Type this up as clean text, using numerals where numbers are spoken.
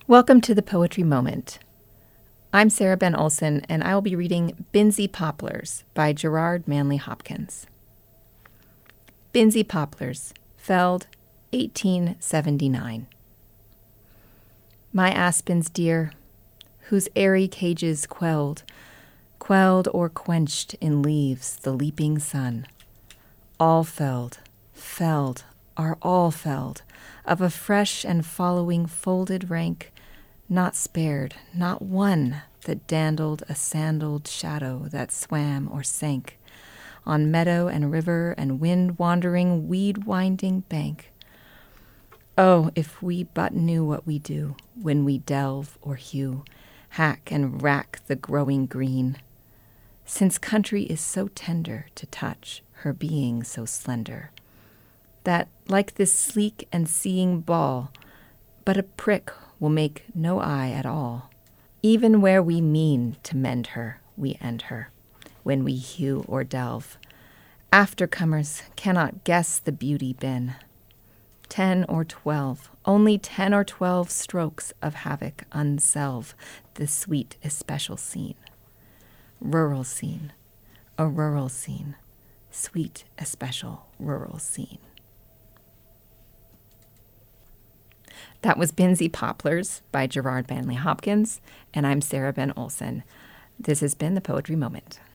Welcome to the Poetry Moment. I'm Sarah Ben Olson, and I will be reading Binsey Poplars by Gerard Manley Hopkins. Binsey Poplars, Felled, 1879. My aspens dear, whose airy cages quelled or quenched in leaves the leaping sun, all felled, are all felled, of a fresh and following folded rank, not spared, not one that dandled a sandaled shadow that swam or sank on meadow and river and wind-wandering, weed-winding bank. Oh, if we but knew what we do when we delve or hew, hack and rack the growing green, since country is so tender to touch, her being so slender, that, like this sleek and seeing ball, but a prick will make no eye at all. Even where we mean to mend her, we end her, when we hew or delve. Aftercomers cannot guess the beauty bin. 10 or 12, only 10 or 12 strokes of havoc unselve the sweet especial scene. Rural scene, a rural scene, sweet especial rural scene. That was Binsey Poplars by Gerard Manley Hopkins, and I'm Sarah Ben Olson. This has been the Poetry Moment.